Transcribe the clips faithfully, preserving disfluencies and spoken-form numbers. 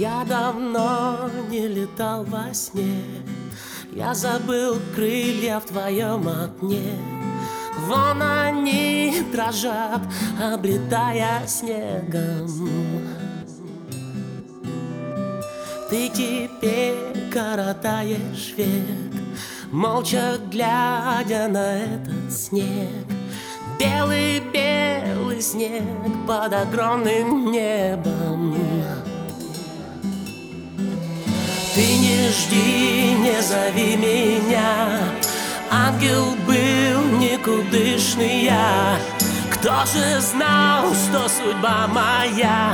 Я давно не летал во сне, я забыл крылья в твоем окне. Вон они дрожат, облетая снегом. Ты теперь коротаешь век, молча глядя на этот снег. Белый-белый снег под огромным небом. Ты не жди, не зови меня, ангел был никудышный я. Кто же знал, что судьба моя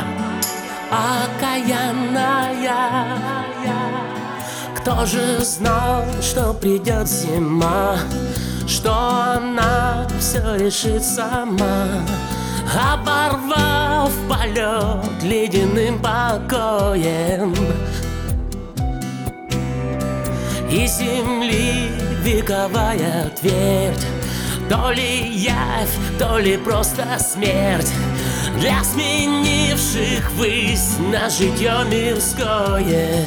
окаянная? Кто же знал, что придет зима, что она все решит сама, оборвав полет ледяным покоем. И земли вековая твердь, то ли явь, то ли просто смерть для сменивших высь на житье мирское.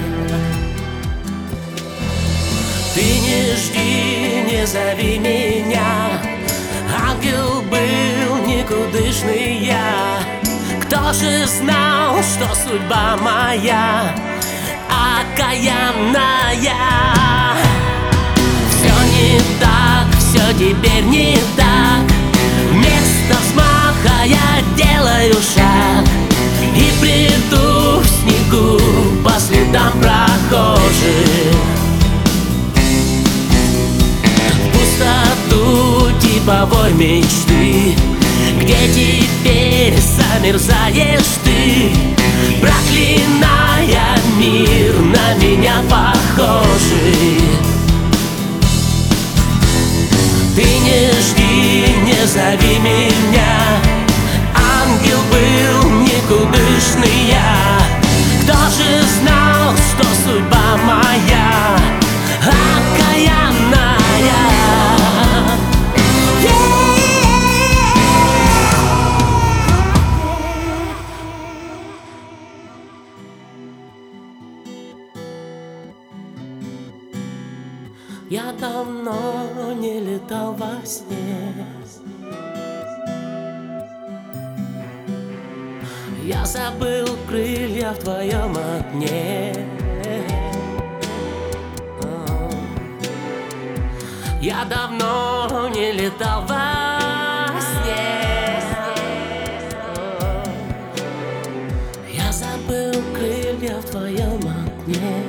Ты не жди, не зови меня, ангел был никудышный я. Кто же знал, что судьба моя окаянная? Все не так, все теперь не так. Вместо взмаха я делаю шаг и приду в снегу по следам прохожих. В пустоту типовой мечты, где теперь замерзаешь ты, проклиная мир на меня похожий. Ты не жди, не зови меня, ангел был никудышный я. Кто же знал, что судьба моя окаянная? Я давно не летал во сне, я забыл крылья в твоем окне. Я давно не летал во сне, я забыл крылья в твоем окне.